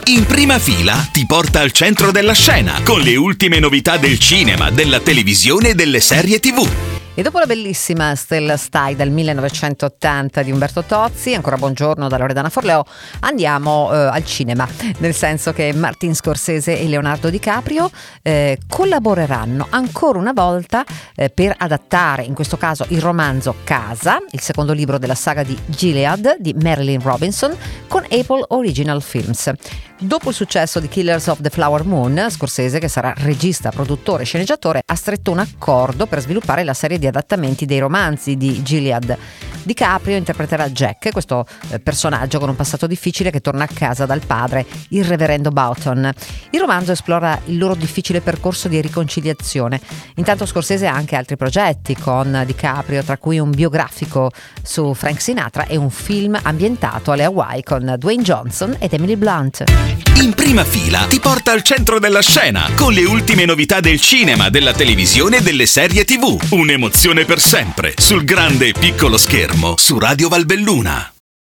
In prima fila ti porta al centro della scena con le ultime novità del cinema, della televisione e delle serie TV. E dopo la bellissima Stella Stai del 1980 di Umberto Tozzi, ancora buongiorno da Loredana Forleo, andiamo al cinema, nel senso che Martin Scorsese e Leonardo DiCaprio collaboreranno ancora una volta per adattare, in questo caso, il romanzo Casa, il secondo libro della saga di Gilead di Marilyn Robinson, con Apple Original Films. Dopo il successo di Killers of the Flower Moon, Scorsese, che sarà regista, produttore e sceneggiatore, ha stretto un accordo per sviluppare la serie di adattamenti dei romanzi di Gilead. DiCaprio interpreterà Jack, questo personaggio con un passato difficile che torna a casa dal padre, il reverendo Boughton. Il romanzo esplora il loro difficile percorso di riconciliazione. Intanto Scorsese ha anche altri progetti con DiCaprio, tra cui un biografico su Frank Sinatra e un film ambientato alle Hawaii con Dwayne Johnson ed Emily Blunt. In prima fila ti porta al centro della scena con le ultime novità del cinema, della televisione e delle serie TV. Un'emozione per sempre sul grande e piccolo schermo su Radio Valbelluna.